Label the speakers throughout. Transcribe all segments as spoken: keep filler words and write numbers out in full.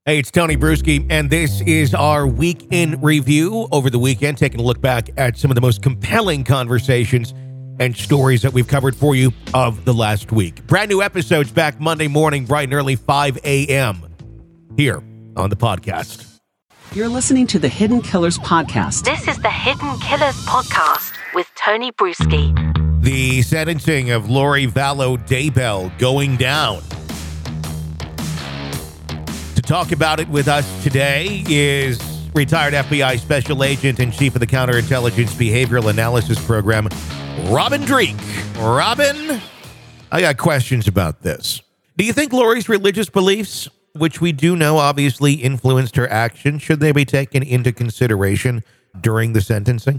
Speaker 1: Hey, it's Tony Bruschi, and this is our week in review over the weekend, taking a look back at some of the most compelling conversations and stories that we've covered for you of the last week. Brand new episodes back Monday morning, bright and early, five a.m. here on the podcast.
Speaker 2: You're listening to the Hidden Killers podcast.
Speaker 3: This is the Hidden Killers podcast with Tony Bruschi.
Speaker 1: The sentencing of Lori Vallow Daybell going down. To talk about it with us today is retired F B I Special Agent and Chief of the Counterintelligence Behavioral Analysis Program, Robin Dreeke. Robin, I got questions about this. Do you think Lori's religious beliefs, which we do know obviously influenced her action, should they be taken into consideration during the sentencing?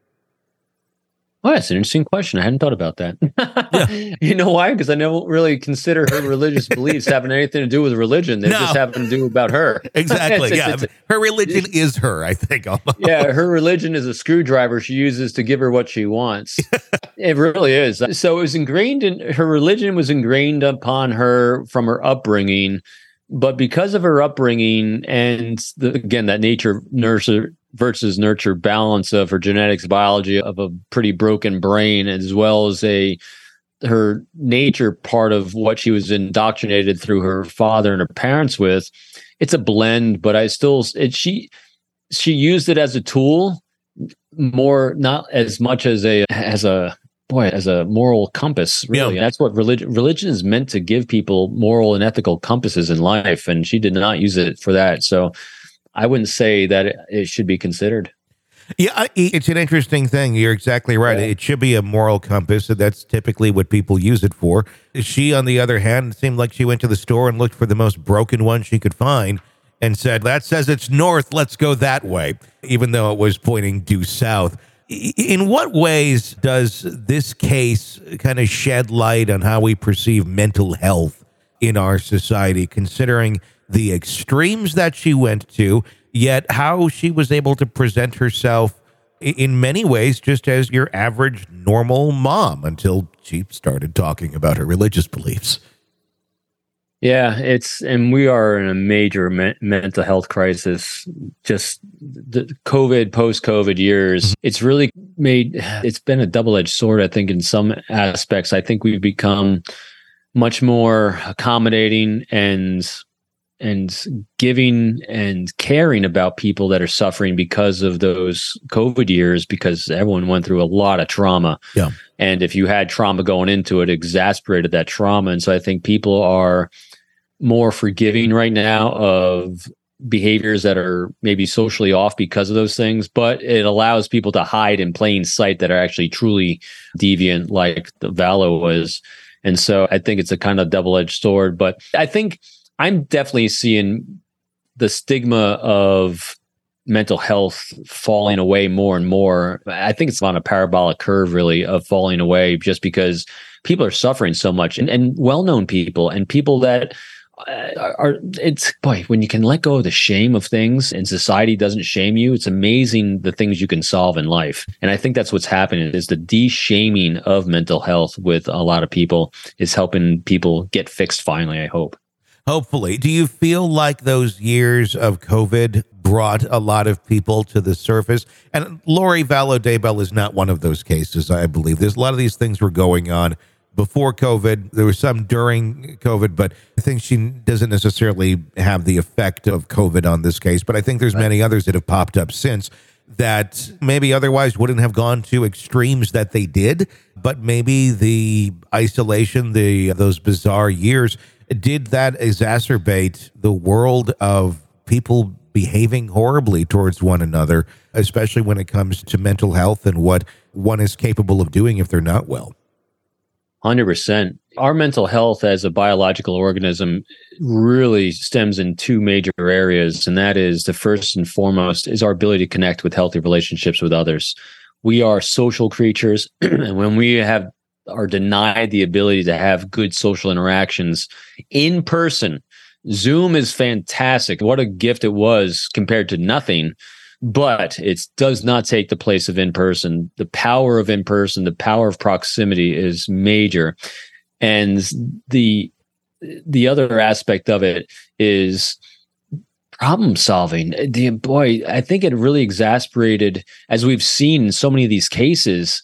Speaker 4: Oh, that's an interesting question. I hadn't thought about that.
Speaker 1: Yeah.
Speaker 4: You know why? Because I don't really consider her religious beliefs having anything to do with religion. They
Speaker 1: No.
Speaker 4: just have to do about her.
Speaker 1: Exactly.
Speaker 4: It's-
Speaker 1: yeah.
Speaker 4: it's-
Speaker 1: Her religion is her, I think. Almost.
Speaker 4: yeah, her religion is a screwdriver she uses to give her what she wants. It really is. So it was ingrained in her religion was ingrained upon her from her upbringing. But because of her upbringing and the, again, that nature nurture versus nurture balance of her genetics, biology of a pretty broken brain, as well as a her nature part of what she was indoctrinated through her father and her parents with, it's a blend. But I still, it, she she used it as a tool, more not as much as a as a. Boy, as a moral compass, really.
Speaker 1: Yeah.
Speaker 4: That's what religion religion is meant to give people moral and ethical compasses in life. And she did not use it for that. So I wouldn't say that it, it should be considered.
Speaker 1: Yeah, I- it's an interesting thing. You're exactly right.
Speaker 4: Yeah.
Speaker 1: It should be a moral compass. And that's typically what people use it for. She, on the other hand, it seemed like she went to the store and looked for the most broken one she could find and said, that says it's north, let's go that way, even though it was pointing due south. In what ways does this case kind of shed light on how we perceive mental health in our society, considering the extremes that she went to, yet how she was able to present herself in many ways just as your average normal mom until she started talking about her religious beliefs?
Speaker 4: Yeah, it's and we are in a major me- mental health crisis. Just the COVID, post-COVID years, it's really made. It's been a double-edged sword, I think, in some aspects. I think we've become much more accommodating and and giving and caring about people that are suffering because of those COVID years, because everyone went through a lot of trauma.
Speaker 1: Yeah.
Speaker 4: And if you had trauma going into it, it exasperated that trauma. And so I think people are more forgiving right now of behaviors that are maybe socially off because of those things, but it allows people to hide in plain sight that are actually truly deviant, like the Vallow was. And so I think it's a kind of double-edged sword, but I think I'm definitely seeing the stigma of mental health falling away more and more. I think it's on a parabolic curve, really, of falling away just because people are suffering so much, and, and well-known people and people that are, are, it's, boy, when you can let go of the shame of things and society doesn't shame you, it's amazing the things you can solve in life. And I think that's what's happening is the de-shaming of mental health with a lot of people is helping people get fixed finally, I hope.
Speaker 1: Hopefully. Do you feel like those years of COVID brought a lot of people to the surface? And Lori Vallow Daybell is not one of those cases, I believe. There's a lot of these things were going on before COVID. There was some during COVID, but I think she doesn't necessarily have the effect of COVID on this case. But I think there's many others that have popped up since that maybe otherwise wouldn't have gone to extremes that they did. But maybe the isolation, the those bizarre years, did that exacerbate the world of people behaving horribly towards one another, especially when it comes to mental health and what one is capable of doing if they're not well?
Speaker 4: one hundred percent. Our mental health as a biological organism really stems in two major areas. And that is, the first and foremost is our ability to connect with healthy relationships with others. We are social creatures. And when we have are denied the ability to have good social interactions in person, Zoom is fantastic. What a gift it was compared to nothing. But it does not take the place of in-person. The power of in-person, the power of proximity is major. And the the other aspect of it is problem solving. The boy, I think it really exasperated, as we've seen in so many of these cases.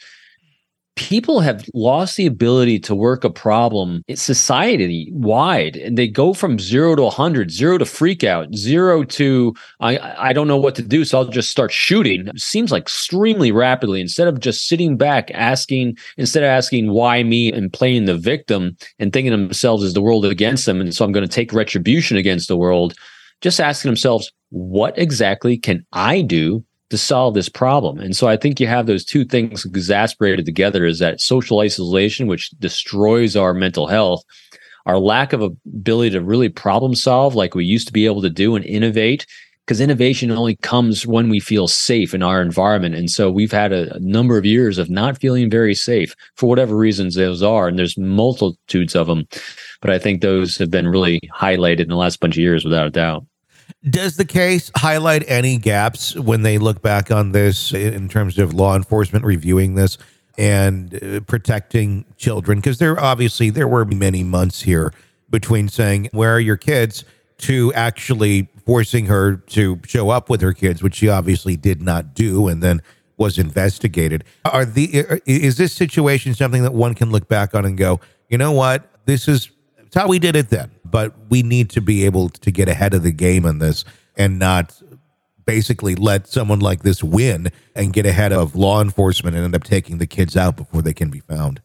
Speaker 4: People have lost the ability to work a problem society wide, and they go from zero to a hundred, zero to freak out, zero to I I don't know what to do, so I'll just start shooting. It seems like extremely rapidly, instead of just sitting back asking, instead of asking why me and playing the victim and thinking to themselves, is the world against them, and so I'm going to take retribution against the world, just asking themselves, what exactly can I do to solve this problem? And so I think you have those two things exasperated together, is that social isolation, which destroys our mental health, our lack of ability to really problem solve like we used to be able to do and innovate, because innovation only comes when we feel safe in our environment. And so we've had a, a number of years of not feeling very safe for whatever reasons those are. And there's multitudes of them, but I think those have been really highlighted in the last bunch of years without a doubt.
Speaker 1: Does the case highlight any gaps when they look back on this in terms of law enforcement reviewing this and uh, protecting children? Because there obviously there were many months here between saying, where are your kids, to actually forcing her to show up with her kids, which she obviously did not do and then was investigated. Are the is this situation something that one can look back on and go, you know what, this is it's how we did it then, but we need to be able to get ahead of the game on this and not basically let someone like this win and get ahead of law enforcement and end up taking the kids out before they can be found?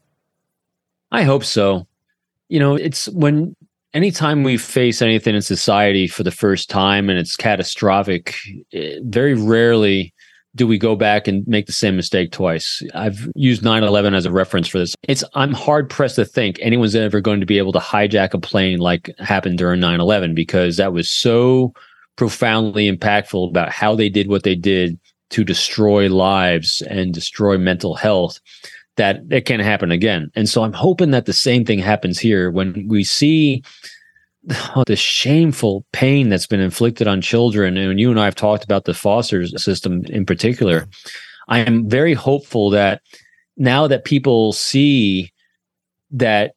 Speaker 4: I hope so. You know, it's when anytime we face anything in society for the first time and it's catastrophic, very rarely do we go back and make the same mistake twice. I've used nine eleven as a reference for this. It's I'm hard pressed to think anyone's ever going to be able to hijack a plane like happened during nine eleven, because that was so profoundly impactful about how they did what they did to destroy lives and destroy mental health, that it can't happen again. And so I'm hoping that the same thing happens here when we see oh, the shameful pain that's been inflicted on children. And you and I have talked about the foster system in particular. I am very hopeful that now that people see that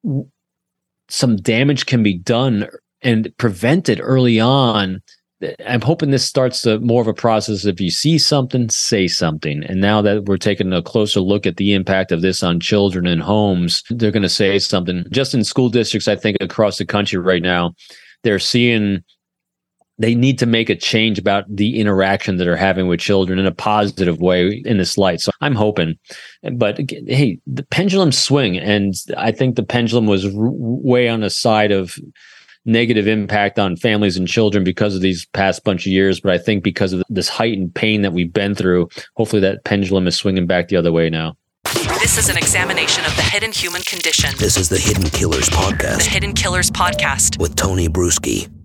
Speaker 4: some damage can be done and prevented early on, I'm hoping this starts to more of a process. If you see something, say something. And now that we're taking a closer look at the impact of this on children and homes, they're going to say something. Just in school districts, I think across the country right now, they're seeing they need to make a change about the interaction that they're having with children in a positive way in this light. So I'm hoping. But hey, the pendulum swing. And I think the pendulum was way on the side of negative impact on families and children because of these past bunch of years. But I think because of this heightened pain that we've been through, hopefully that pendulum is swinging back the other way now.
Speaker 5: This is an examination of the hidden human condition.
Speaker 6: This is the Hidden Killers Podcast.
Speaker 5: The Hidden Killers Podcast
Speaker 6: with Tony Bruschi.